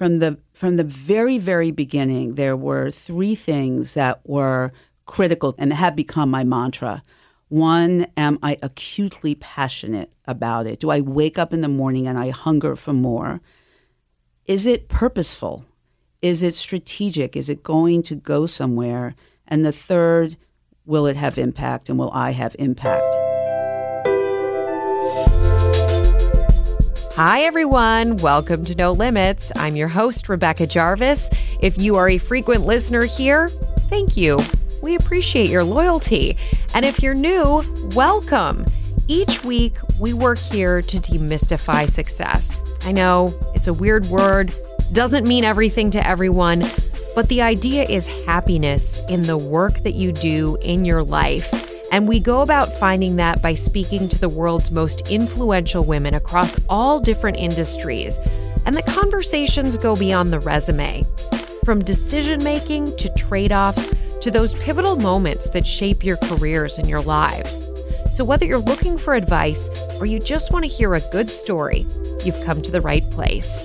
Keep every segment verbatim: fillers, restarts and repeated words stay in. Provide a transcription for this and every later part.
from the from the very, very beginning, there were three things that were critical and have become my mantra. One, am I acutely passionate about it? Do I wake up in the morning and I hunger for more? Is it purposeful? Is it strategic? Is it going to go somewhere? And the third, will it have impact, and will I have impact? Hi, everyone. Welcome to No Limits. I'm your host, Rebecca Jarvis. If you are a frequent listener here, thank you. We appreciate your loyalty. And if you're new, welcome. Each week, we work here to demystify success. I know it's a weird word, doesn't mean everything to everyone, but the idea is happiness in the work that you do in your life. And we go about finding that by speaking to the world's most influential women across all different industries. And the conversations go beyond the resume, from decision-making to trade-offs to those pivotal moments that shape your careers and your lives. So whether you're looking for advice or you just want to hear a good story, you've come to the right place.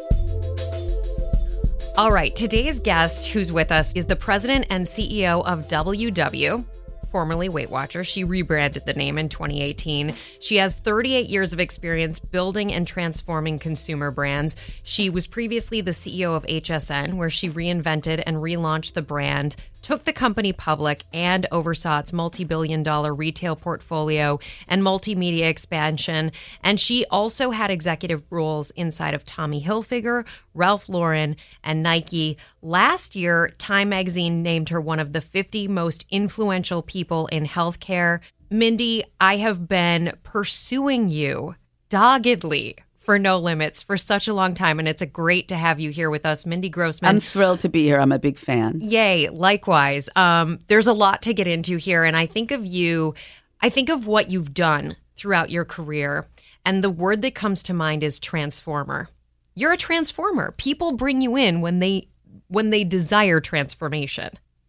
All right, today's guest who's with us is the president and C E O of W W, formerly Weight Watchers. She rebranded the name in twenty eighteen. She has thirty-eight years of experience building and transforming consumer brands. She was previously the C E O of H S N, where she reinvented and relaunched the brand, took the company public, and oversaw its multi-billion dollar retail portfolio and multimedia expansion. And she also had executive roles inside of Tommy Hilfiger, Ralph Lauren, and Nike. Last year, Time Magazine named her one of the fifty most influential people in healthcare. Mindy, I have been pursuing you doggedly for No Limits for such a long time, and it's a great to have you here with us, Mindy Grossman. I'm thrilled to be here. I'm a big fan. Yay, likewise. Um, there's a lot to get into here, and I think of you, I think of what you've done throughout your career, and the word that comes to mind is transformer. You're a transformer. People bring you in when they when they desire transformation.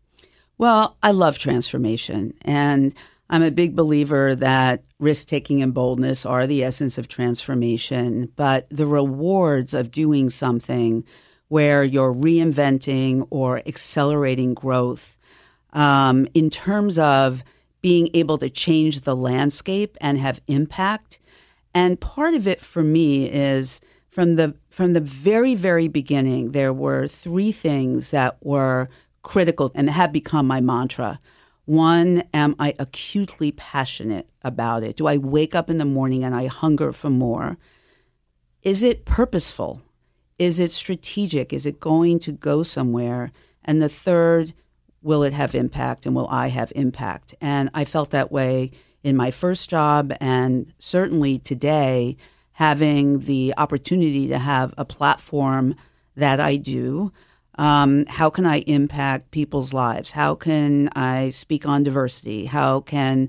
Well, I love transformation, and I'm a big believer that risk-taking and boldness are the essence of transformation, but the rewards of doing something where you're reinventing or accelerating growth um, in terms of being able to change the landscape and have impact. And part of it for me is from the from the very, very beginning, there were three things that were critical and have become my mantra. One, am I acutely passionate about it? Do I wake up in the morning and I hunger for more? Is it purposeful? Is it strategic? Is it going to go somewhere? And the third, will it have impact, and will I have impact? And I felt that way in my first job, and certainly today, having the opportunity to have a platform that I do. Um, how can I impact people's lives? How can I speak on diversity? How can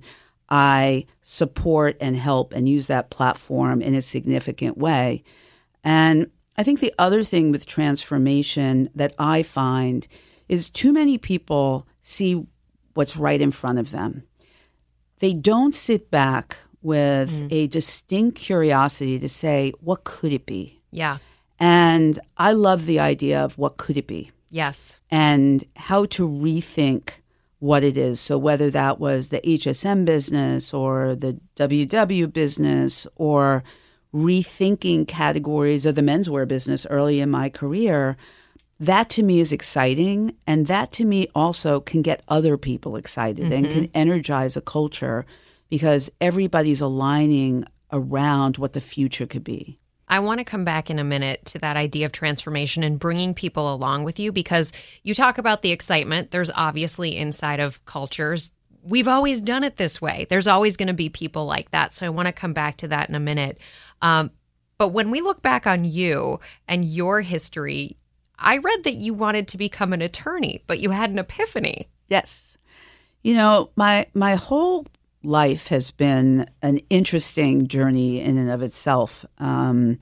I support and help and use that platform in a significant way? And I think the other thing with transformation that I find is too many people see what's right in front of them. They don't sit back with mm. a distinct curiosity to say, what could it be? Yeah. And I love the idea of what could it be? Yes. And how to rethink what it is. So whether that was the H S N business or the W W business or rethinking categories of the menswear business early in my career, that to me is exciting. And that to me also can get other people excited mm-hmm. and can energize a culture because everybody's aligning around what the future could be. I want to come back in a minute to that idea of transformation and bringing people along with you, because you talk about the excitement. There's obviously inside of cultures, we've always done it this way. There's always going to be people like that. So I want to come back to that in a minute. Um, but when we look back on you and your history, I read that you wanted to become an attorney, but you had an epiphany. Yes. You know, my my whole life has been an interesting journey in and of itself. Um,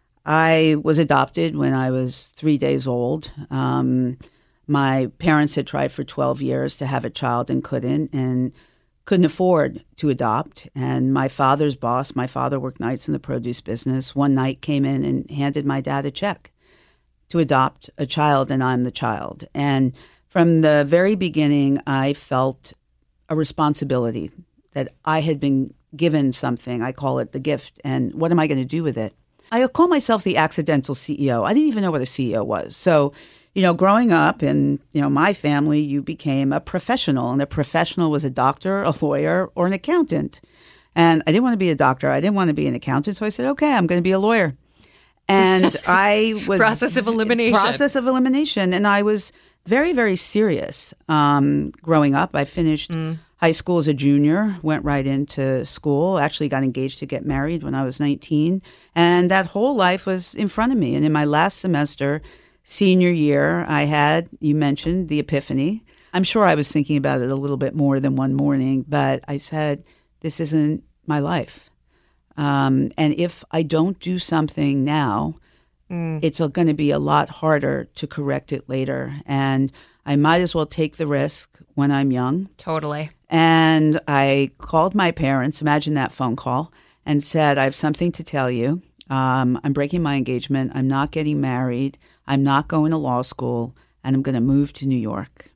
I was adopted when I was three days old. Um, my parents had tried for twelve years to have a child and couldn't, and couldn't afford to adopt. And my father's boss, my father worked nights in the produce business, one night came in and handed my dad a check. to adopt a child, and I'm the child. And from the very beginning, I felt a responsibility that I had been given something. I call it the gift. And what am I going to do with it? I call myself the accidental C E O. I didn't even know what a C E O was. So, you know, growing up in, you know, my family, you became a professional, and a professional was a doctor, a lawyer, or an accountant. And I didn't want to be a doctor. I didn't want to be an accountant. So I said, okay, I'm going to be a lawyer. And I was... Process of elimination. Process of elimination. And I was very, very serious um, growing up. I finished mm. high school as a junior, went right into school, actually got engaged to get married when I was nineteen. And that whole life was in front of me. And in my last semester, senior year, I had, you mentioned, the epiphany. I'm sure I was thinking about it a little bit more than one morning, but I said, this isn't my life. Um, and if I don't do something now, mm. it's going to be a lot harder to correct it later. And I might as well take the risk when I'm young. Totally. And I called my parents, imagine that phone call, and said, I have something to tell you. Um, I'm breaking my engagement. I'm not getting married. I'm not going to law school. And I'm going to move to New York.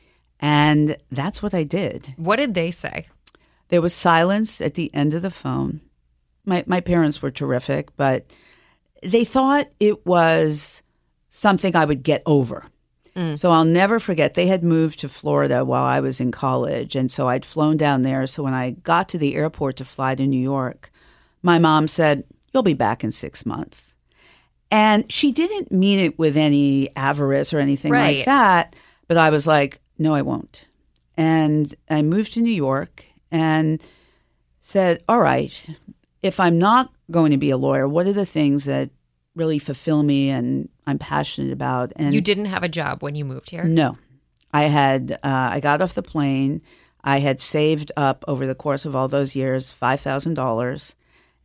And that's what I did. What did they say? There was silence at the end of the phone. My my parents were terrific, but they thought it was something I would get over. Mm. So I'll never forget, they had moved to Florida while I was in college, and so I'd flown down there. So when I got to the airport to fly to New York, my mom said, you'll be back in six months. And she didn't mean it with any avarice or anything right. like that, but I was like, no, I won't. And I moved to New York and said, all right, if I'm not going to be a lawyer, what are the things that really fulfill me and I'm passionate about? And you didn't have a job when you moved here? No. I had, uh, I got off the plane. I had saved up over the course of all those years five thousand dollars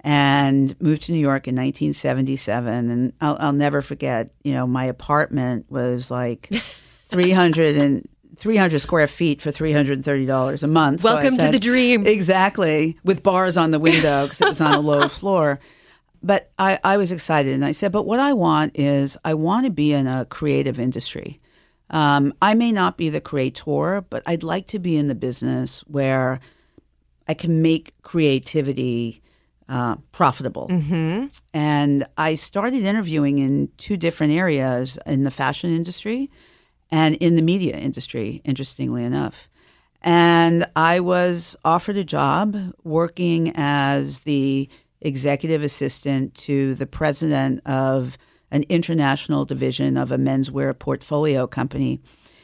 and moved to New York in nineteen seventy-seven. And I'll, I'll never forget, you know, my apartment was like three hundred and three hundred square feet for three hundred thirty dollars a month. Welcome so said, to the dream. Exactly. With bars on the window because it was on a low floor. But I, I was excited. And I said, but what I want is I want to be in a creative industry. Um, I may not be the creator, but I'd like to be in the business where I can make creativity uh, profitable. Mm-hmm. And I started interviewing in two different areas, in the fashion industry and in the media industry, interestingly enough. And I was offered a job working as the executive assistant to the president of an international division of a menswear portfolio company.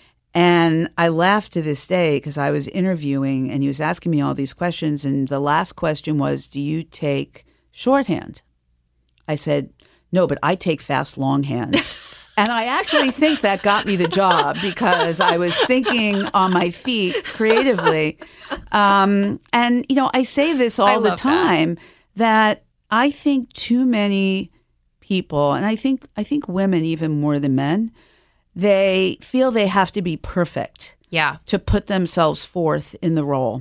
And I laugh to this day because I was interviewing and he was asking me all these questions. And the last question was, do you take shorthand? I said, no, but I take fast longhand. And I actually think that got me the job because I was thinking on my feet creatively. Um, and, you know, I say this all the time that. that I think too many people, and I think I think women even more than men, they feel they have to be perfect yeah. to put themselves forth in the role.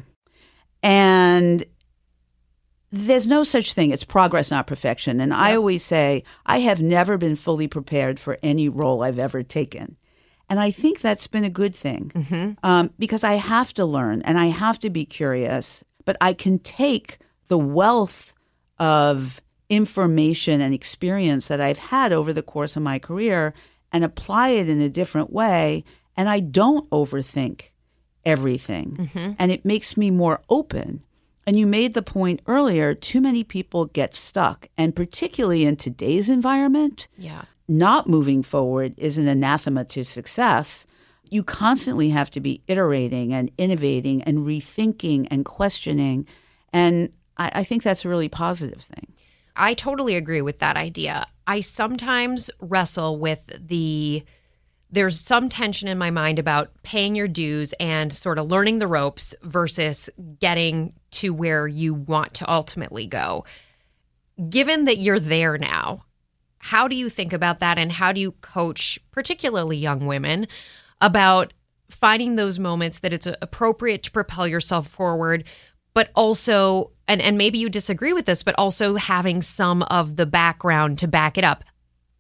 And there's no such thing. It's progress, not perfection. And yep. I always say, I have never been fully prepared for any role I've ever taken. And I think that's been a good thing mm-hmm. um, because I have to learn and I have to be curious, but I can take the wealth of information and experience that I've had over the course of my career and apply it in a different way. And I don't overthink everything. Mm-hmm. And it makes me more open. And you made the point earlier, too many people get stuck. And particularly in today's environment, yeah. not moving forward is an anathema to success. You constantly have to be iterating and innovating and rethinking and questioning. And I, I think that's a really positive thing. I totally agree with that idea. I sometimes wrestle with the, there's some tension in my mind about paying your dues and sort of learning the ropes versus getting to where you want to ultimately go. Given that you're there now, how do you think about that and how do you coach particularly young women about finding those moments that it's appropriate to propel yourself forward, but also, and, and maybe you disagree with this, but also having some of the background to back it up.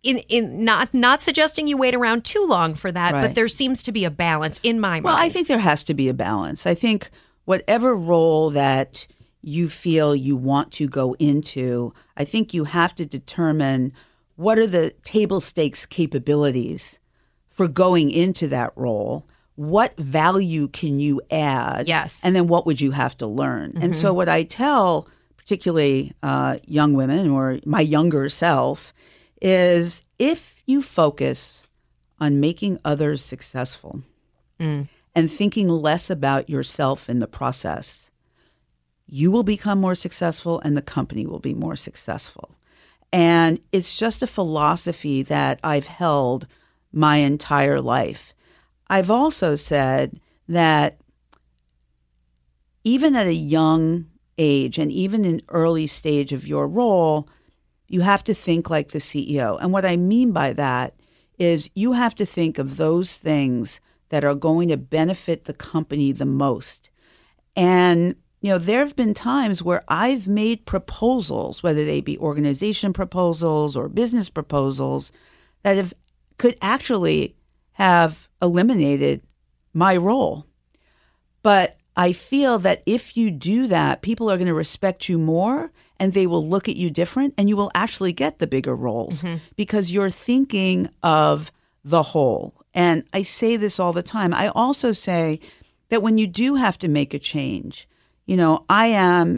in in not not suggesting you wait around too long for that, Right. but there seems to be a balance in my mind. Well, I think there has to be a balance. I think whatever role that you feel you want to go into, I think you have to determine what are the table stakes capabilities for going into that role. What value can you add? Yes. And then what would you have to learn? Mm-hmm. And so what I tell particularly uh, young women or my younger self is if you focus on making others successful Mm. and thinking less about yourself in the process, you will become more successful and the company will be more successful. And it's just a philosophy that I've held my entire life. I've also said that even at a young age and even in early stage of your role, you have to think like the C E O. And what I mean by that is you have to think of those things that are going to benefit the company the most. And, you know, there have been times where I've made proposals, whether they be organization proposals or business proposals, that have could actually have eliminated my role. But I feel that if you do that, people are going to respect you more and they will look at you different and you will actually get the bigger roles mm-hmm. because you're thinking of the whole. And I say this all the time. I also say that when you do have to make a change, you know, I am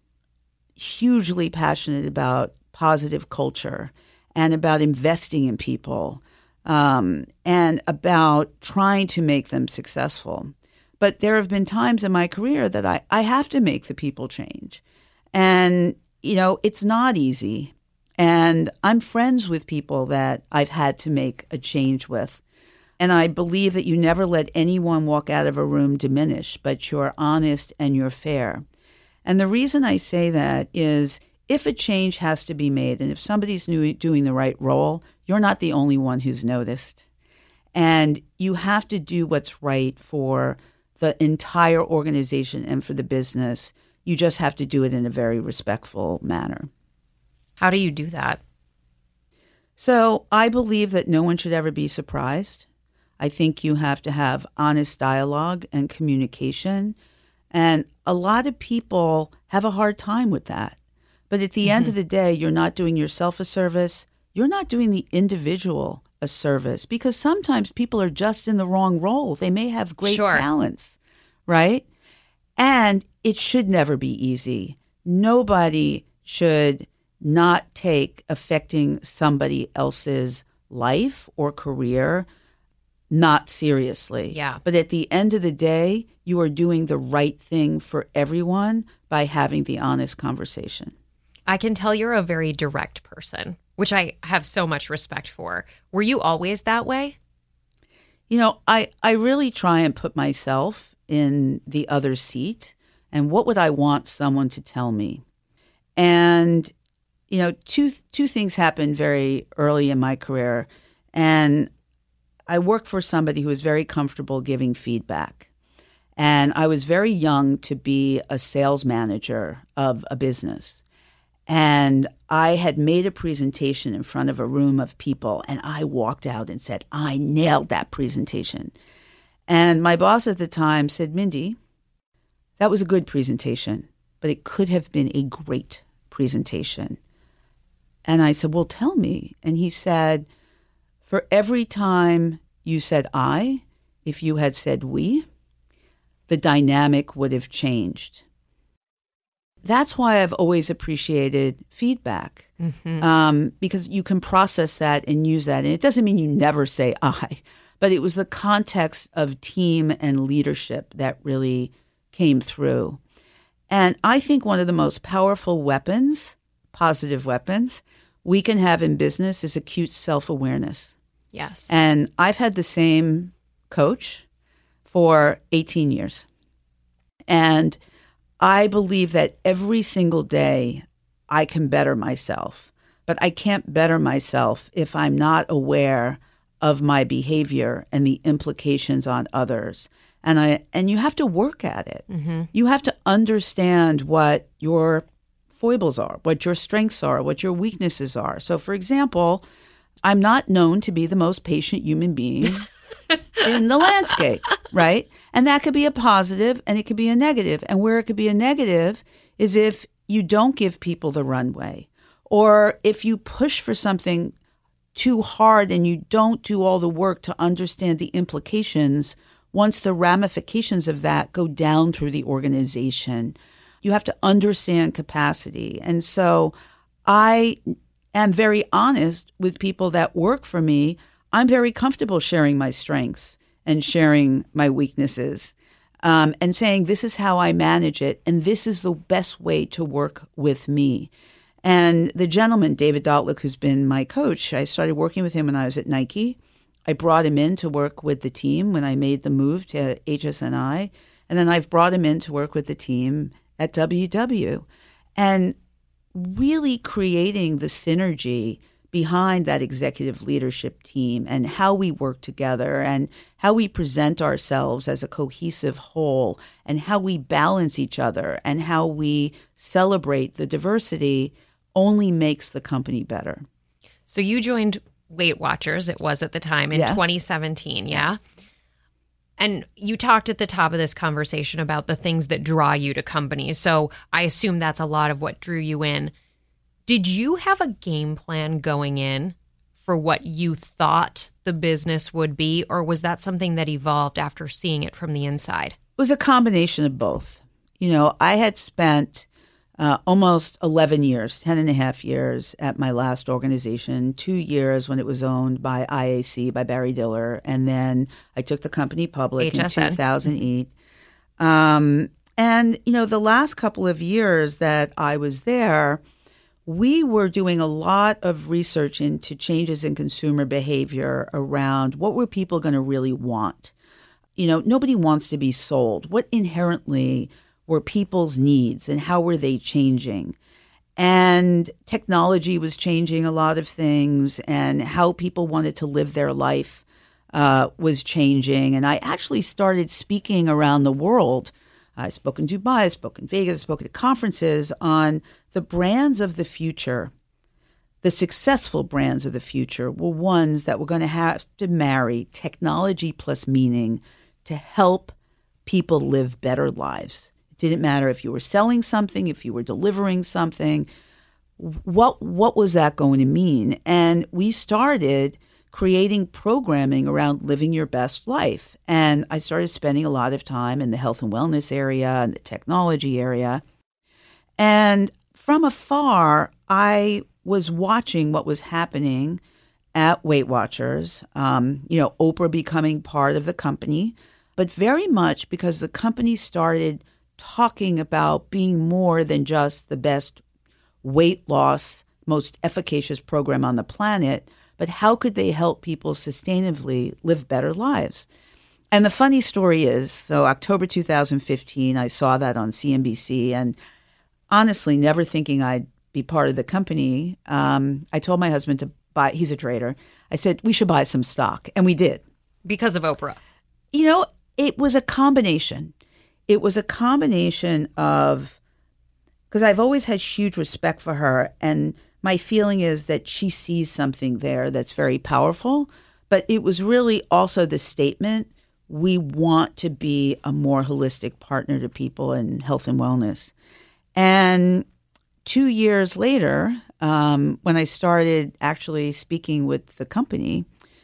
hugely passionate about positive culture and about investing in people um, and about trying to make them successful. But there have been times in my career that I, I have to make the people change. And, you know, it's not easy. And I'm friends with people that I've had to make a change with. And I believe that you never let anyone walk out of a room diminished, but you're honest and you're fair. And the reason I say that is if a change has to be made and if somebody's new, doing the right role, you're not the only one who's noticed. And you have to do what's right for the entire organization and for the business. You just have to do it in a very respectful manner. How do you do that? So I believe that no one should ever be surprised. I think you have to have honest dialogue and communication. And a lot of people have a hard time with that. But at the mm-hmm. end of the day, you're not doing yourself a service. You're not doing the individual a service because sometimes people are just in the wrong role. They may have great sure. talents, right? And it should never be easy. Nobody should not take affecting somebody else's life or career not seriously. Yeah. But at the end of the day, you are doing the right thing for everyone by having the honest conversation. I can tell you're a very direct person, which I have so much respect for. Were you always that way? You know, I, I really try and put myself in the other seat. And what would I want someone to tell me? And, you know, two two things happened very early in my career. And I worked for somebody who was very comfortable giving feedback. And I was very young to be a sales manager of a business. And I had made a presentation in front of a room of people, and I walked out and said, I nailed that presentation. And my boss at the time said, Mindy, that was a good presentation, but it could have been a great presentation. And I said, well, tell me. And he said, for every time you said I, if you had said we, the dynamic would have changed. That's why I've always appreciated feedback, mm-hmm. um, because you can process that and use that. And it doesn't mean you never say I, but it was the context of team and leadership that really came through. And I think one of the most powerful weapons, positive weapons, we can have in business is acute self-awareness. Yes. And I've had the same coach for eighteen years. And I believe that every single day I can better myself, but I can't better myself if I'm not aware of my behavior and the implications on others. And I and you have to work at it. Mm-hmm. You have to understand what your foibles are, what your strengths are, what your weaknesses are. So, for example, I'm not known to be the most patient human being in the landscape, right? And that could be a positive and it could be a negative. And where it could be a negative is if you don't give people the runway, or if you push for something too hard and you don't do all the work to understand the implications once the ramifications of that go down through the organization. You have to understand capacity. And so I am very honest with people that work for me. I'm very comfortable sharing my strengths and sharing my weaknesses, um, and saying this is how I manage it and this is the best way to work with me. And the gentleman, David Dotlick, who's been my coach, I started working with him when I was at Nike. I brought him in to work with the team when I made the move to H S N I. And then I've brought him in to work with the team at W W. And really creating the synergy behind that executive leadership team and how we work together and how we present ourselves as a cohesive whole and how we balance each other and how we celebrate the diversity only makes the company better. So you joined Weight Watchers, it was at the time, in yes. twenty seventeen, yeah? Yes. And you talked at the top of this conversation about the things that draw you to companies. So I assume that's a lot of what drew you in. Did you have a game plan going in for what you thought the business would be, or was that something that evolved after seeing it from the inside? It was a combination of both. You know, I had spent uh, almost eleven years, ten and a half years at my last organization, two years when it was owned by I A C, by Barry Diller, and then I took the company public H S N. In two thousand eight. Um, and, you know, the last couple of years that I was there, we were doing a lot of research into changes in consumer behavior around what were people going to really want. You know, nobody wants to be sold. What inherently were people's needs and how were they changing? And technology was changing a lot of things, and how people wanted to live their life uh, was changing. And I actually started speaking around the world. I spoke in Dubai, I spoke in Vegas, I spoke at conferences on the brands of the future. The successful brands of the future were ones that were going to have to marry technology plus meaning to help people live better lives. It didn't matter if you were selling something, if you were delivering something. What what was that going to mean? And we started creating programming around living your best life. And I started spending a lot of time in the health and wellness area and the technology area. And from afar, I was watching what was happening at Weight Watchers, um, you know, Oprah becoming part of the company, but very much because the company started talking about being more than just the best weight loss, most efficacious program on the planet, but how could they help people sustainably live better lives? And the funny story is, so October two thousand fifteen, I saw that on C N B C, and honestly, never thinking I'd be part of the company, um, I told my husband to buy, he's a trader, I said, we should buy some stock, and we did. Because of Oprah? You know, it was a combination. It was a combination of, because I've always had huge respect for her, and my feeling is that she sees something there that's very powerful, but it was really also the statement, we want to be a more holistic partner to people in health and wellness. And two years later, um, when I started actually speaking with the company,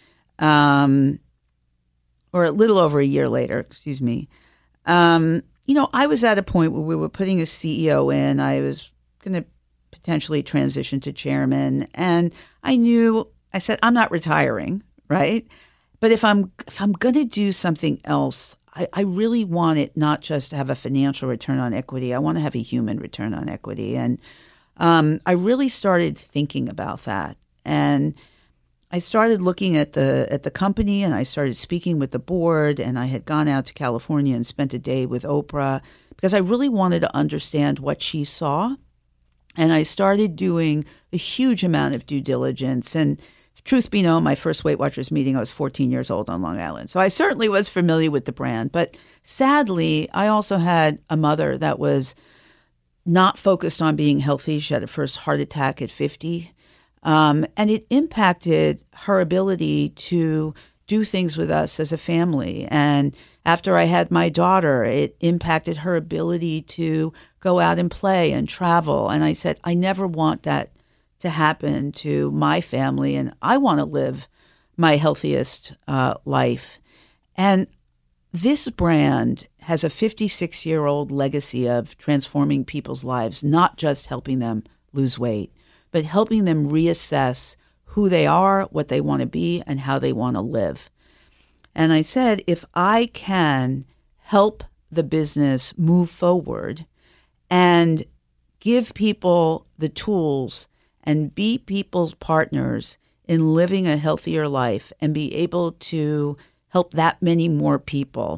um, or a little over a year later, excuse me, um, you know, I was at a point where we were putting a C E O in. I was going to potentially transition to chairman. And I knew, I said, I'm not retiring, right? But if I'm if I'm going to do something else, I, I really want it not just to have a financial return on equity. I want to have a human return on equity. And um, I really started thinking about that. And I started looking at the at the company, and I started speaking with the board, and I had gone out to California and spent a day with Oprah because I really wanted to understand what she saw. And I started doing a huge amount of due diligence. And truth be known, my first Weight Watchers meeting, I was fourteen years old on Long Island. So I certainly was familiar with the brand. But sadly, I also had a mother that was not focused on being healthy. She had a first heart attack at fifty. Um, and it impacted her ability to do things with us as a family. And after I had my daughter, it impacted her ability to go out and play and travel. And I said, I never want that to happen to my family, and I want to live my healthiest uh, life. And this brand has a fifty-six-year-old legacy of transforming people's lives, not just helping them lose weight, but helping them reassess who they are, what they want to be, and how they want to live. And I said, if I can help the business move forward and give people the tools and be people's partners in living a healthier life and be able to help that many more people,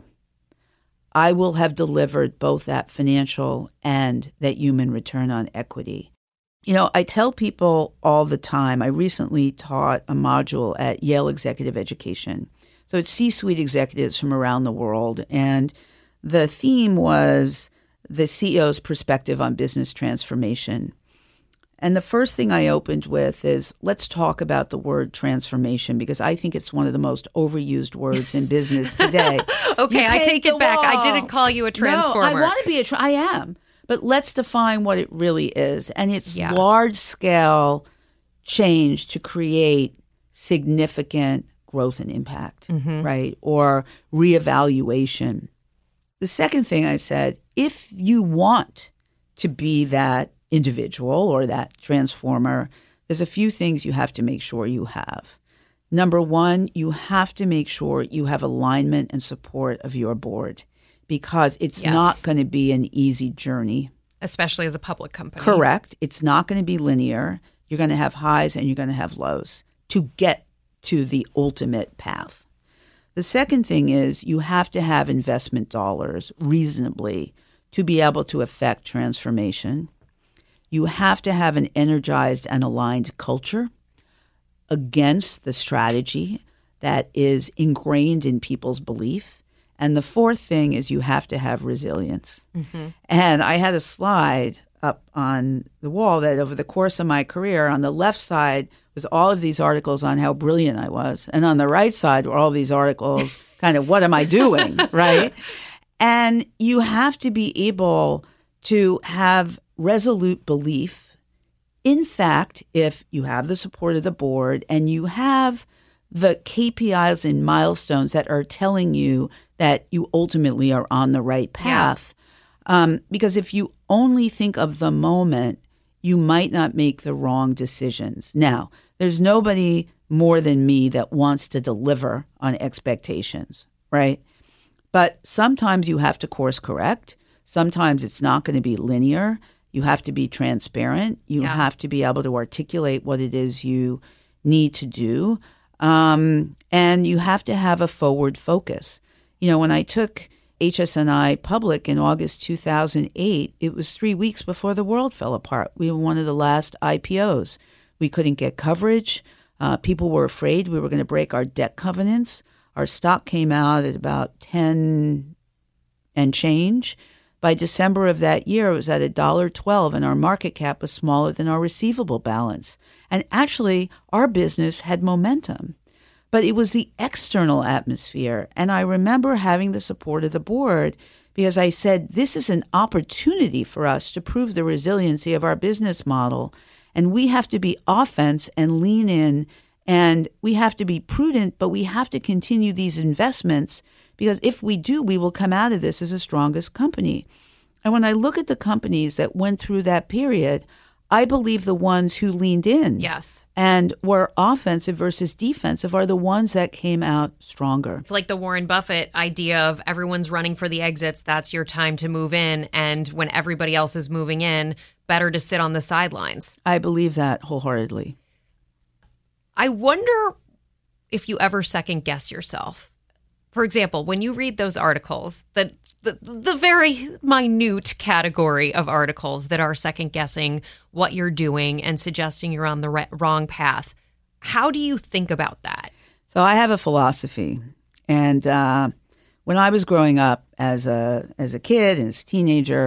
I will have delivered both that financial and that human return on equity. You know, I tell people all the time, I recently taught a module at Yale Executive Education. So it's C-suite executives from around the world. And the theme was the C E O's perspective on business transformation. And the first thing I opened with is, let's talk about the word transformation, because I think it's one of the most overused words in business today. Okay, I take it back. I didn't call you a transformer. No, I want to be a tra- I am. But let's define what it really is. And it's Yeah. large-scale change to create significant growth and impact, Mm-hmm. right? Or reevaluation. The second thing I said, if you want to be that individual or that transformer, there's a few things you have to make sure you have. Number one, you have to make sure you have alignment and support of your board, because it's Yes. not going to be an easy journey. Especially as a public company. Correct. It's not going to be linear. You're going to have highs and you're going to have lows to get to the ultimate path. The second thing is you have to have investment dollars reasonably to be able to affect transformation. You have to have an energized and aligned culture against the strategy that is ingrained in people's belief. And the fourth thing is you have to have resilience. Mm-hmm. And I had a slide up on the wall that over the course of my career, on the left side was all of these articles on how brilliant I was. And on the right side were all these articles, kind of, what am I doing, right? And you have to be able to have resolute belief. In fact, if you have the support of the board and you have the K P Is and milestones that are telling you that you ultimately are on the right path. Yeah. Um, because if you only think of the moment, you might not make the wrong decisions. Now, there's nobody more than me that wants to deliver on expectations, right? But sometimes you have to course correct. Sometimes it's not going to be linear. You have to be transparent. You Yeah. have to be able to articulate what it is you need to do. Um, and you have to have a forward focus. You know, when I took H S N I public in August two thousand eight, it was three weeks before the world fell apart. We were one of the last I P Os. We couldn't get coverage. Uh, people were afraid we were going to break our debt covenants. Our stock came out at about ten and change. By December of that year, it was at one dollar twelve, and our market cap was smaller than our receivable balance. And actually, our business had momentum. But it was the external atmosphere. And I remember having the support of the board because I said, this is an opportunity for us to prove the resiliency of our business model. And we have to be offense and lean in. And we have to be prudent, but we have to continue these investments, because if we do, we will come out of this as the strongest company. And when I look at the companies that went through that period, I believe the ones who leaned in Yes. and were offensive versus defensive are the ones that came out stronger. It's like the Warren Buffett idea of everyone's running for the exits. That's your time to move in. And when everybody else is moving in, better to sit on the sidelines. I believe that wholeheartedly. I wonder if you ever second guess yourself. For example, when you read those articles, the, the the very minute category of articles that are second guessing what you're doing and suggesting you're on the re- wrong path, how do you think about that? So I have a philosophy, and uh, when I was growing up as a as a kid and as a teenager,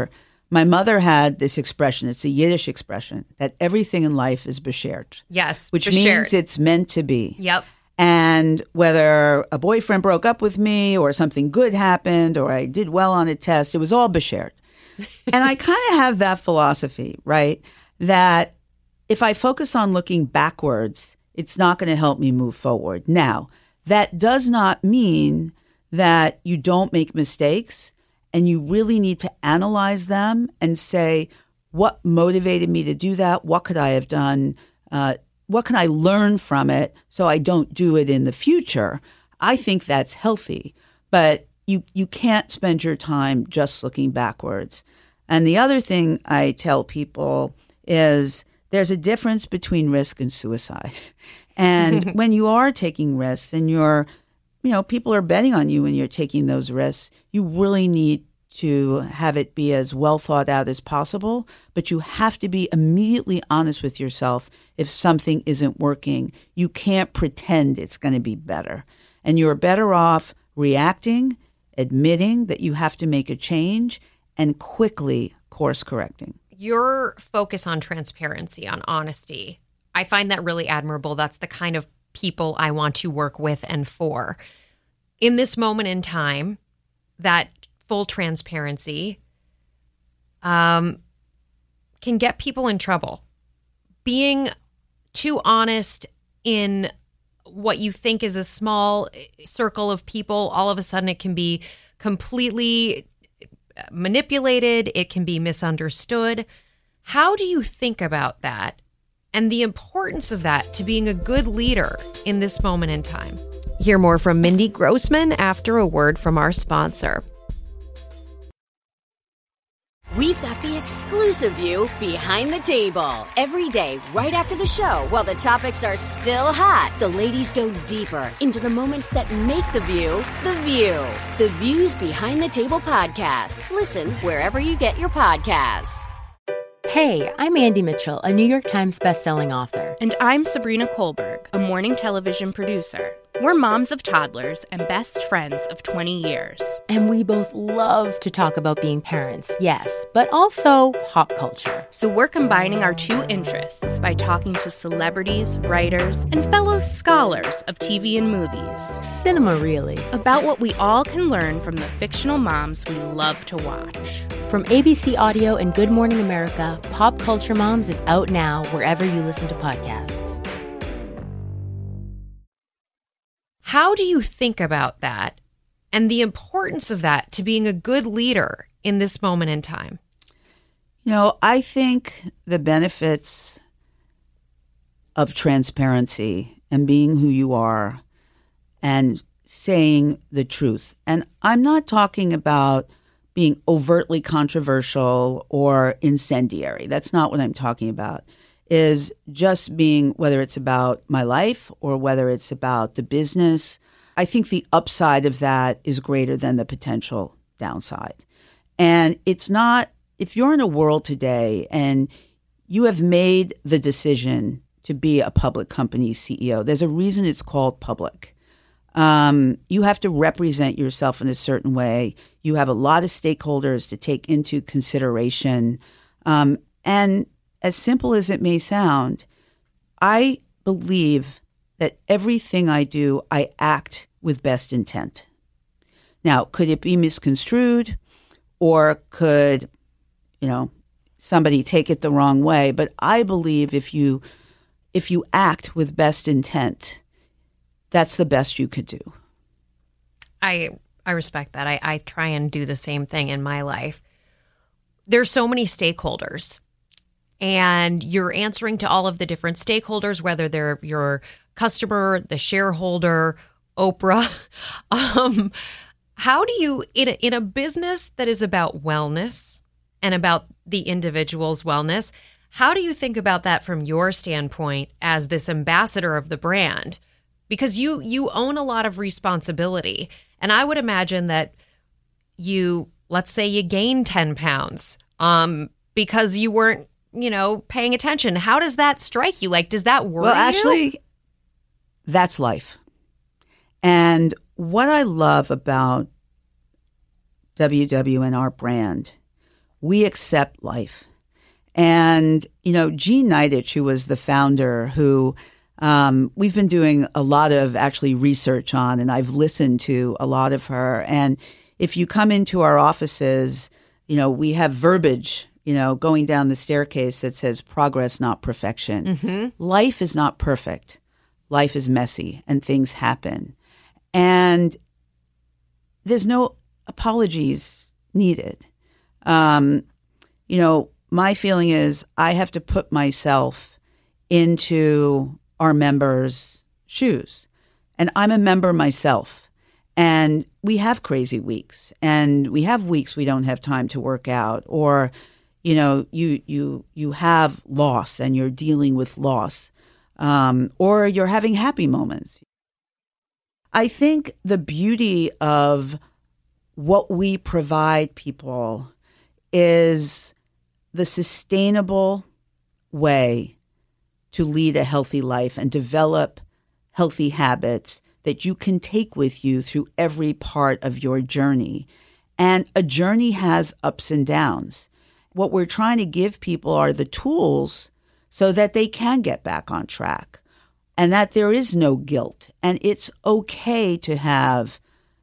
My mother had this expression, it's a Yiddish expression, that everything in life is beschert. Yes, which beschert. means it's meant to be. Yep. And whether a boyfriend broke up with me or something good happened or I did well on a test, it was all beschert. And I kind of have that philosophy, right? That if I focus on looking backwards, it's not going to help me move forward. Now, that does not mean that you don't make mistakes. And you really need to analyze them and say, what motivated me to do that? What could I have done? Uh, what can I learn from it so I don't do it in the future? I think that's healthy. But you, you can't spend your time just looking backwards. And the other thing I tell people is there's a difference between risk and suicide. And when you are taking risks and you're you know, people are betting on you when you're taking those risks. You really need to have it be as well thought out as possible, but you have to be immediately honest with yourself if something isn't working. You can't pretend it's going to be better. And you're better off reacting, admitting that you have to make a change, and quickly course correcting. Your focus on transparency, on honesty, I find that really admirable. That's the kind of people I want to work with and for. In this moment in time, that full transparency um, can get people in trouble. Being too honest in what you think is a small circle of people, all of a sudden it can be completely manipulated. It can be misunderstood. How do you think about that? And the importance of that to being a good leader in this moment in time. Hear more from Mindy Grossman after a word from our sponsor. We've got the exclusive view behind the table. Every day, right after the show, while the topics are still hot, the ladies go deeper into the moments that make the view the view. The Views Behind the Table podcast. Listen wherever you get your podcasts. Hey, I'm Andy Mitchell, a New York Times bestselling author. And I'm Sabrina Kohlberg, a morning television producer. We're moms of toddlers and best friends of twenty years. And we both love to talk about being parents, yes, but also pop culture. So we're combining our two interests by talking to celebrities, writers, and fellow scholars of T V and movies. Cinema, really. About what we all can learn from the fictional moms we love to watch. From A B C Audio and Good Morning America, Pop Culture Moms is out now wherever you listen to podcasts. How do you think about that and the importance of that to being a good leader in this moment in time? You know, I think the benefits of transparency and being who you are and saying the truth. And I'm not talking about being overtly controversial or incendiary. That's not what I'm talking about. Is just being, whether it's about my life or whether it's about the business, I think the upside of that is greater than the potential downside. And it's not, if you're in a world today and you have made the decision to be a public company C E O, there's a reason it's called public. Um, you have to represent yourself in a certain way. You have a lot of stakeholders to take into consideration. Um, and as simple as it may sound, I believe that everything I do, I act with best intent. Now, could it be misconstrued or could, you know, somebody take it the wrong way? But I believe if you if you act with best intent, that's the best you could do. I I respect that. I, I try and do the same thing in my life. There's so many stakeholders. And you're answering to all of the different stakeholders, whether they're your customer, the shareholder, Oprah. um, how do you, in a, in a business that is about wellness and about the individual's wellness, how do you think about that from your standpoint as this ambassador of the brand? Because you you own a lot of responsibility. And I would imagine that you, let's say you gain ten pounds um, because you weren't, you know, paying attention. How does that strike you? Like, does that worry well, actually, you? That's life. And what I love about W W and our brand, we accept life. And, you know, Jean Nidetch, who was the founder, who um, we've been doing a lot of actually research on, and I've listened to a lot of her. And if you come into our offices, you know, we have verbiage, you know, going down the staircase that says progress, not perfection. Mm-hmm. Life is not perfect. Life is messy and things happen. And there's no apologies needed. Um, you know, my feeling is I have to put myself into our members' shoes. And I'm a member myself. And we have crazy weeks. And we have weeks we don't have time to work out. Or, you know, you you you have loss and you're dealing with loss. Um, or you're having happy moments. I think the beauty of what we provide people is the sustainable way to lead a healthy life and develop healthy habits that you can take with you through every part of your journey. And a journey has ups and downs. What we're trying to give people are the tools so that they can get back on track and that there is no guilt. And it's okay to have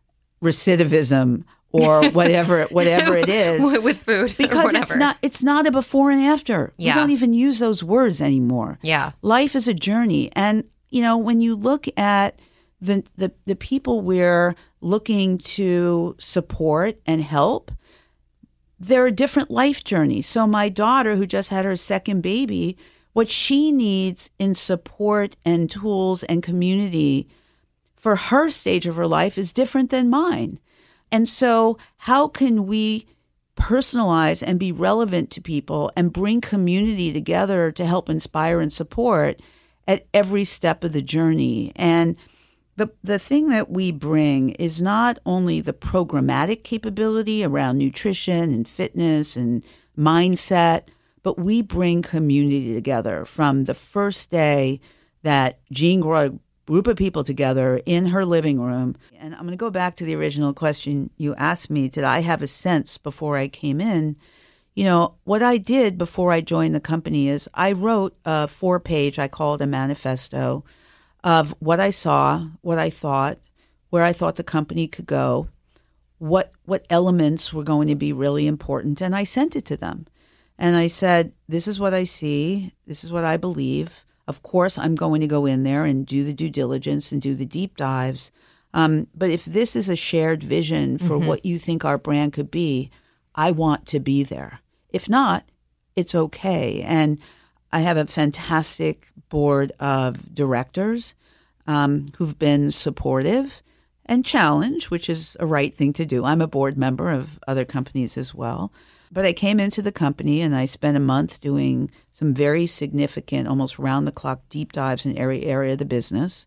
recidivism or whatever whatever it is with food because it's not it's not a before and after. Yeah. We don't even use those words anymore. Yeah. Life is a journey. And you know, when you look at the the, the people we're looking to support and help, there are different life journeys. So my daughter, who just had her second baby, what she needs in support and tools and community for her stage of her life is different than mine. And so how can we personalize and be relevant to people and bring community together to help inspire and support at every step of the journey? And the the thing that we bring is not only the programmatic capability around nutrition and fitness and mindset, but we bring community together from the first day that Jean brought a group of people together in her living room. And I'm going to go back to the original question you asked me. Did I have a sense before I came in? You know, what I did before I joined the company is I wrote a four-page, I call it a manifesto, of what I saw, what I thought, where I thought the company could go, what what elements were going to be really important, and I sent it to them. And I said, this is what I see, this is what I believe. Of course, I'm going to go in there and do the due diligence and do the deep dives. Um, but if this is a shared vision for mm-hmm. what you think our brand could be, I want to be there. If not, it's okay. And I have a fantastic board of directors um, who've been supportive and challenged, which is a right thing to do. I'm a board member of other companies as well. But I came into the company and I spent a month doing some very significant, almost round-the-clock deep dives in every area of the business.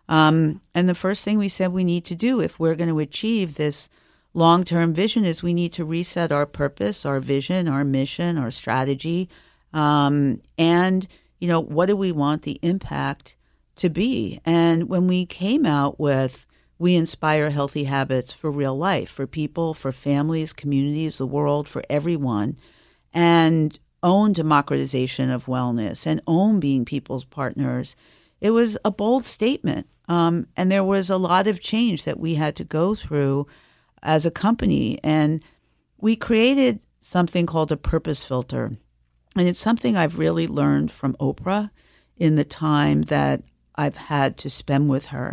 Um, and the first thing we said we need to do if we're going to achieve this long-term vision is we need to reset our purpose, our vision, our mission, our strategy, um, and, you know, what do we want the impact to be? And when we came out with we inspire healthy habits for real life, for people, for families, communities, the world, for everyone, and own democratization of wellness and own being people's partners. It was a bold statement. Um, and there was a lot of change that we had to go through as a company. And we created something called a purpose filter. And it's something I've really learned from Oprah in the time that I've had to spend with her.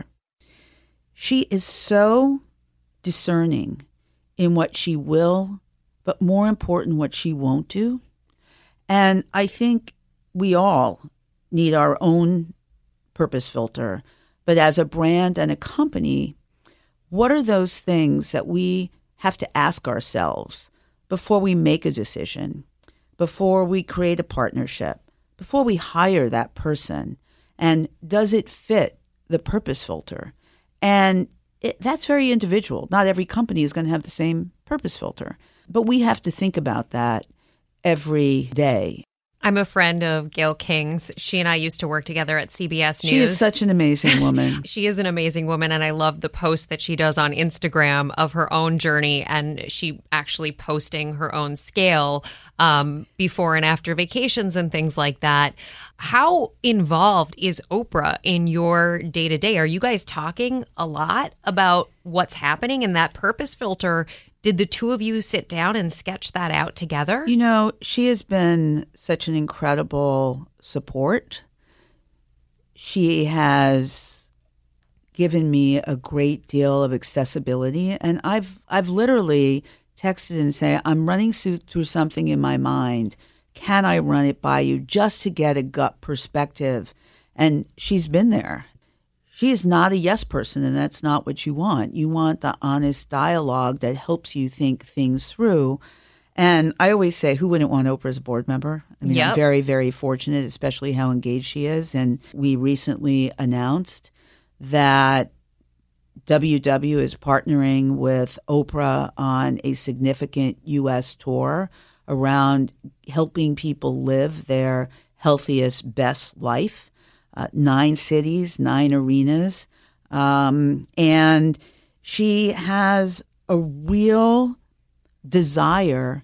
She is so discerning in what she will, but more important, what she won't do. And I think we all need our own purpose filter. But as a brand and a company, what are those things that we have to ask ourselves before we make a decision, before we create a partnership, before we hire that person? And does it fit the purpose filter? And it, that's very individual. Not every company is going to have the same purpose filter. But we have to think about that every day. I'm a friend of Gayle King's. She and I used to work together at C B S News. She is such an amazing woman. She is an amazing woman, and I love the posts that she does on Instagram of her own journey, and she actually posting her own scale um, before and after vacations and things like that. How involved is Oprah in your day-to-day? Are you guys talking a lot about what's happening in that purpose filter? Did the two of you sit down and sketch that out together? You know, she has been such an incredible support. She has given me a great deal of accessibility, and I've I've literally texted and say, I'm running through something in my mind. Can I run it by you just to get a gut perspective? And she's been there. She is not a yes person, and that's not what you want. You want the honest dialogue that helps you think things through. And I always say, who wouldn't want Oprah as a board member? I mean, yep. I'm very, very fortunate, especially how engaged she is. And we recently announced that W W is partnering with Oprah on a significant U S tour around helping people live their healthiest, best life. Uh, nine cities, nine arenas. Um, and she has a real desire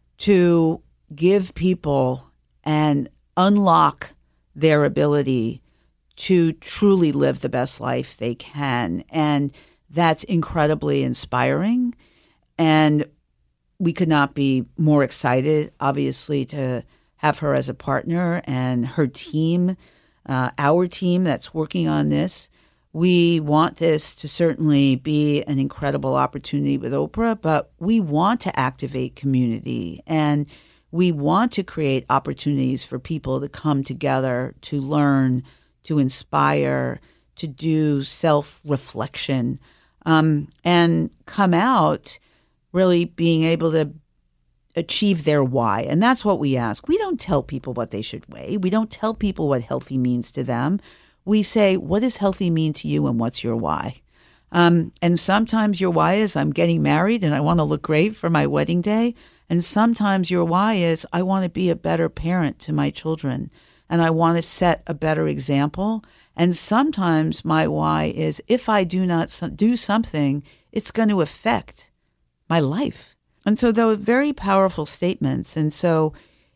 to give people and unlock their ability to truly live the best life they can. And that's incredibly inspiring. And we could not be more excited, obviously, to have her as a partner and her team. Uh, our team that's working on this. We want this to certainly be an incredible opportunity with Oprah, but we want to activate community, and we want to create opportunities for people to come together, to learn, to inspire, to do self-reflection, um, and come out really being able to achieve their why. And that's what we ask. We don't tell people what they should weigh. We don't tell people what healthy means to them. We say, what does healthy mean to you and what's your why? Um, and sometimes your why is, I'm getting married and I want to look great for my wedding day. And sometimes your why is, I want to be a better parent to my children and I want to set a better example. And sometimes my why is, if I do not do something, it's going to affect my life. And so those are very powerful statements. And so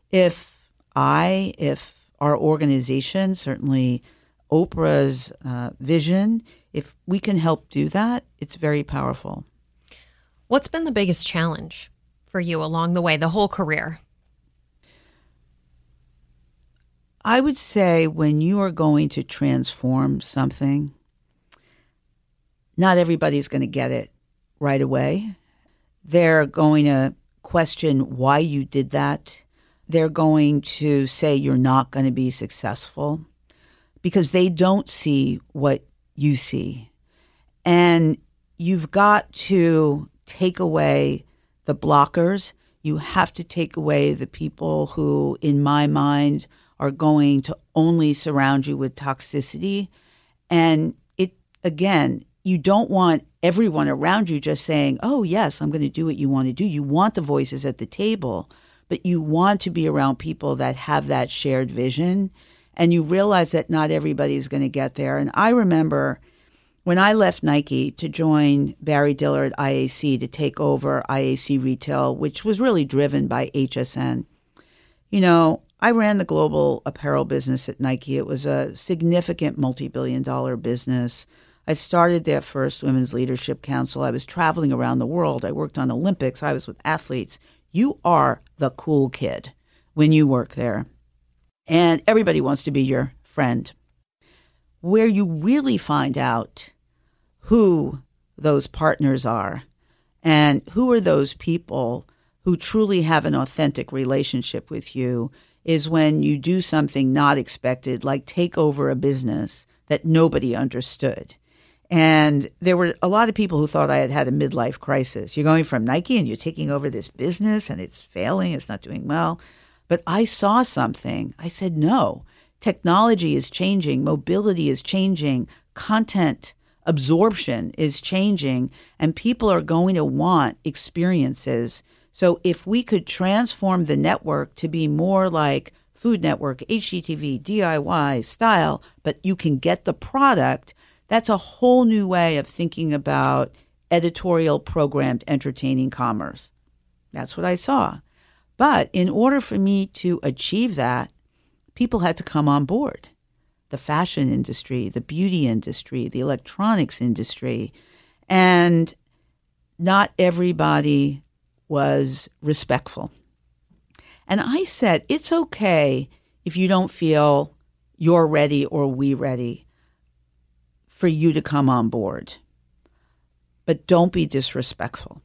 if I, if our organization, certainly Oprah's uh, vision, if we can help do that, it's very powerful. What's been the biggest challenge for you along the way, the whole career? I would say when you are going to transform something, not everybody's going to get it right away. They're going to question why you did that. They're going to say you're not going to be successful because they don't see what you see. And you've got to take away the blockers. You have to take away the people who, in my mind, are going to only surround you with toxicity. And it, again, you don't want everyone around you just saying, oh, yes, I'm going to do what you want to do. You want the voices at the table, but you want to be around people that have that shared vision. And you realize that not everybody's going to get there. And I remember when I left Nike to join Barry Diller at I A C to take over I A C Retail, which was really driven by H S N. You know, I ran the global apparel business at Nike. It was a significant multi-billion dollar business. I started their first Women's Leadership Council. I was traveling around the world. I worked on Olympics. I was with athletes. You are the cool kid when you work there. And everybody wants to be your friend. Where you really find out who those partners are and who are those people who truly have an authentic relationship with you is when you do something not expected, like take over a business that nobody understood. And there were a lot of people who thought I had had a midlife crisis. You're going from Nike and you're taking over this business and it's failing, it's not doing well. But I saw something. I said, no, technology is changing, mobility is changing, content absorption is changing, and people are going to want experiences. So if we could transform the network to be more like Food Network, H G T V, D I Y, style, but you can get the product. That's a whole new way of thinking about editorial programmed entertaining commerce. That's what I saw. But in order for me to achieve that, people had to come on board. The fashion industry, the beauty industry, the electronics industry, and not everybody was respectful. And I said, it's okay if you don't feel you're ready or we ready for you to come on board. But don't be disrespectful.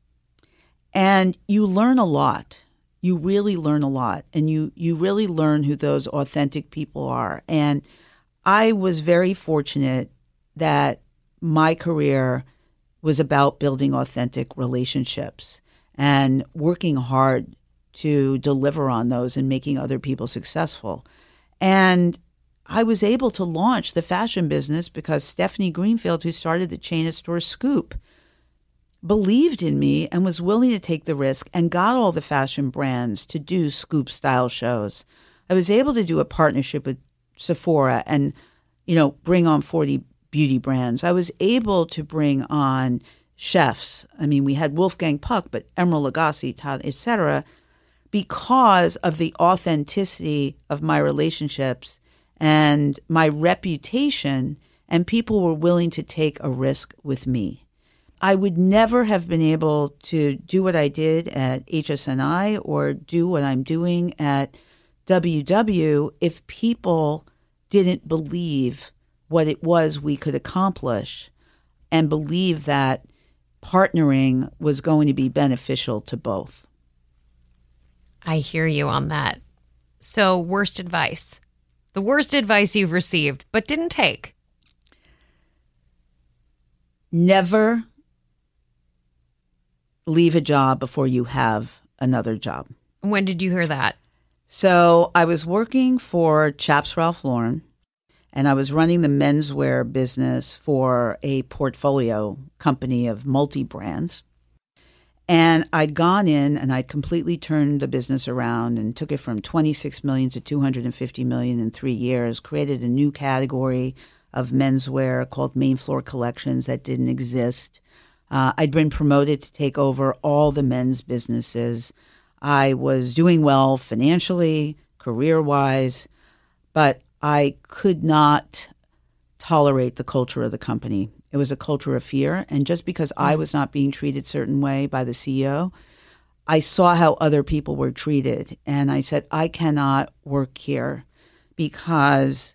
And you learn a lot. You really learn a lot. And you, you really learn who those authentic people are. And I was very fortunate that my career was about building authentic relationships and working hard to deliver on those and making other people successful. And I was able to launch the fashion business because Stephanie Greenfield, who started the chain of stores Scoop, believed in me and was willing to take the risk and got all the fashion brands to do Scoop style shows. I was able to do a partnership with Sephora and, you know, bring on forty beauty brands. I was able to bring on chefs. I mean, we had Wolfgang Puck, but Emeril Lagasse, et cetera, because of the authenticity of my relationships and my reputation, and people were willing to take a risk with me. I would never have been able to do what I did at H S N I or do what I'm doing at W W if people didn't believe what it was we could accomplish and believe that partnering was going to be beneficial to both. I hear you on that. So, worst advice. The worst advice you've received, but didn't take. Never leave a job before you have another job. When did you hear that? So I was working for Chaps Ralph Lauren, and I was running the menswear business for a portfolio company of multi-brands. And I'd gone in and I'd completely turned the business around and took it from twenty-six million dollars to two hundred fifty million dollars in three years, created a new category of menswear called Main Floor Collections that didn't exist. Uh, I'd been promoted to take over all the men's businesses. I was doing well financially, career-wise, but I could not tolerate the culture of the company. It was a culture of fear. And just because I was not being treated a certain way by the C E O, I saw how other people were treated. And I said, I cannot work here because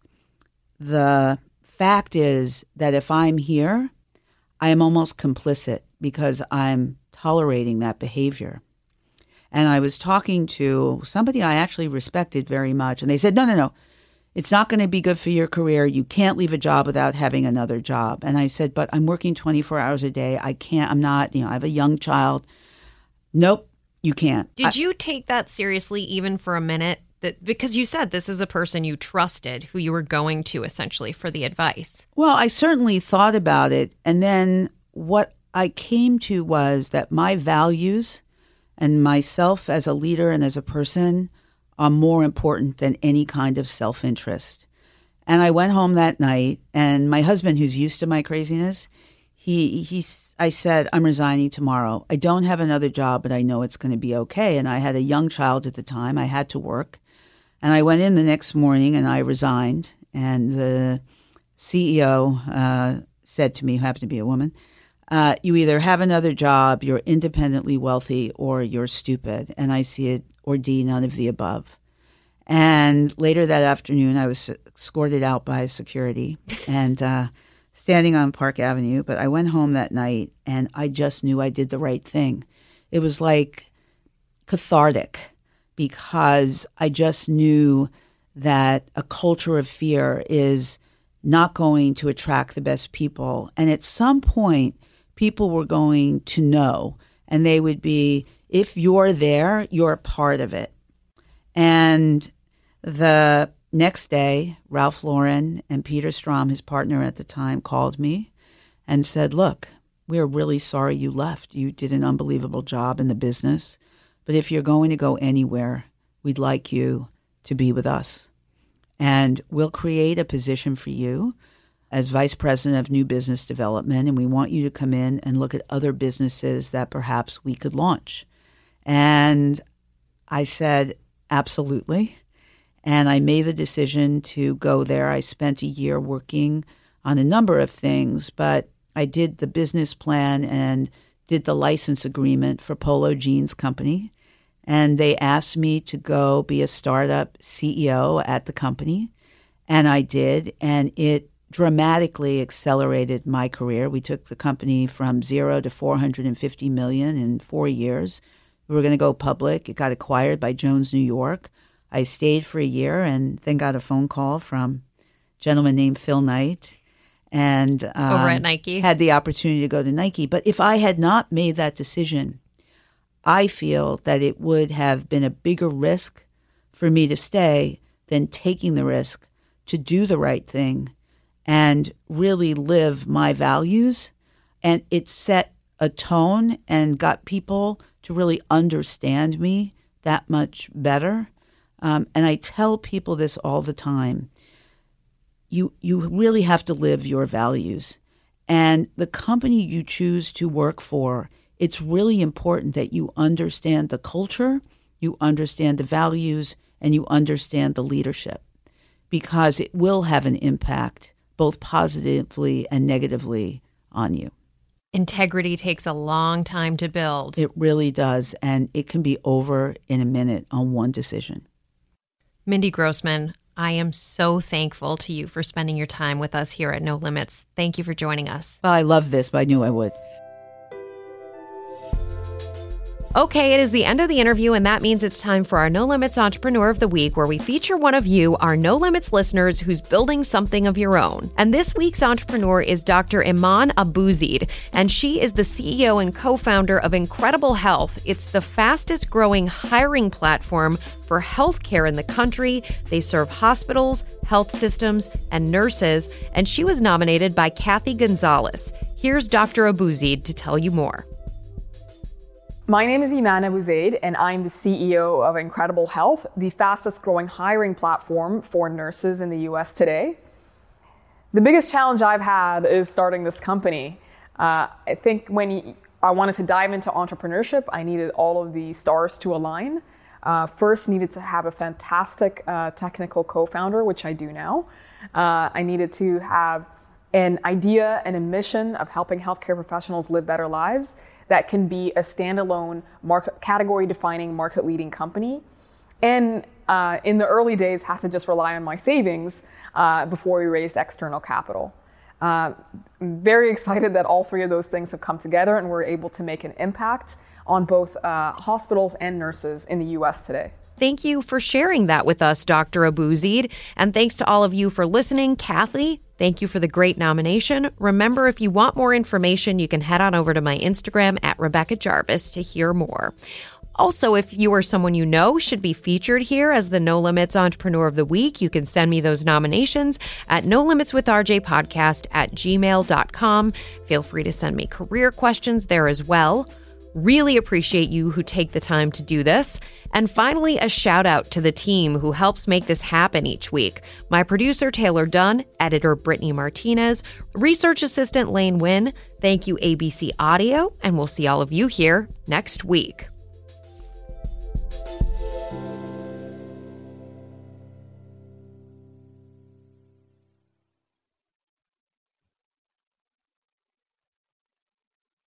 the fact is that if I'm here, I am almost complicit because I'm tolerating that behavior. And I was talking to somebody I actually respected very much. And they said, no, no, no. It's not going to be good for your career. You can't leave a job without having another job. And I said, but I'm working twenty-four hours a day. I can't, I'm not, you know, I have a young child. Nope, you can't. Did I, you take that seriously even for a minute? That because you said this is a person you trusted, who you were going to essentially for the advice. Well, I certainly thought about it. And then what I came to was that my values and myself as a leader and as a person are more important than any kind of self-interest. And I went home that night, and my husband, who's used to my craziness, he he, I said, I'm resigning tomorrow. I don't have another job, but I know it's going to be okay. And I had a young child at the time. I had to work. And I went in the next morning, and I resigned. And the C E O uh, said to me, who happened to be a woman, uh, you either have another job, you're independently wealthy, or you're stupid. And I see it, or D, none of the above. And later that afternoon, I was escorted out by security and uh, standing on Park Avenue. But I went home that night, and I just knew I did the right thing. It was like cathartic because I just knew that a culture of fear is not going to attract the best people. And at some point, people were going to know, and they would be, if you're there, you're a part of it. And the next day, Ralph Lauren and Peter Strom, his partner at the time, called me and said, look, we're really sorry you left. You did an unbelievable job in the business. But if you're going to go anywhere, we'd like you to be with us. And we'll create a position for you as Vice President of New Business Development, and we want you to come in and look at other businesses that perhaps we could launch. And I said, absolutely. And I made the decision to go there. I spent a year working on a number of things, but I did the business plan and did the license agreement for Polo Jeans Company. And they asked me to go be a startup C E O at the company. And I did. And it dramatically accelerated my career. We took the company from zero to four hundred fifty million in four years. We were going to go public. It got acquired by Jones New York. I stayed for a year and then got a phone call from a gentleman named Phil Knight. And um, over at Nike. Had the opportunity to go to Nike. But if I had not made that decision, I feel that it would have been a bigger risk for me to stay than taking the risk to do the right thing and really live my values. And it set a tone and got people to really understand me that much better. Um, and I tell people this all the time. You you really have to live your values. And the company you choose to work for, it's really important that you understand the culture, you understand the values, and you understand the leadership, because it will have an impact both positively and negatively on you. Integrity takes a long time to build. It really does, and it can be over in a minute on one decision. Mindy Grossman, I am so thankful to you for spending your time with us here at No Limits. Thank you for joining us. Well, I love this, but I knew I would. Okay, it is the end of the interview, and that means it's time for our No Limits Entrepreneur of the Week, where we feature one of you, our No Limits listeners, who's building something of your own. And this week's entrepreneur is Doctor Iman Abuzaid, and she is the C E O and co-founder of Incredible Health. It's the fastest growing hiring platform for healthcare in the country. They serve hospitals, health systems, and nurses, and she was nominated by Kathy Gonzalez. Here's Doctor Abuzaid to tell you more. My name is Iman Abuzaid, and I'm the C E O of Incredible Health, the fastest growing hiring platform for nurses in the U S today. The biggest challenge I've had is starting this company. Uh, I think when I wanted to dive into entrepreneurship, I needed all of the stars to align. Uh, first, needed to have a fantastic uh, technical co-founder, which I do now. Uh, I needed to have an idea and a mission of helping healthcare professionals live better lives that can be a standalone, market, category-defining, market-leading company. And uh, in the early days, had to just rely on my savings uh, before we raised external capital. Uh, I'm very excited that all three of those things have come together and we're able to make an impact on both uh, hospitals and nurses in the U S today. Thank you for sharing that with us, Doctor Abuzaid. And thanks to all of you for listening. Kathy, thank you for the great nomination. Remember, if you want more information, you can head on over to my Instagram at Rebecca Jarvis to hear more. Also, if you or someone you know should be featured here as the No Limits Entrepreneur of the Week, you can send me those nominations at no limits with r j podcast at gmail dot com. Feel free to send me career questions there as well. Really appreciate you who take the time to do this. And finally, a shout out to the team who helps make this happen each week. My producer, Taylor Dunn, editor, Brittany Martinez, research assistant, Lane Wynn. Thank you, A B C Audio, and we'll see all of you here next week.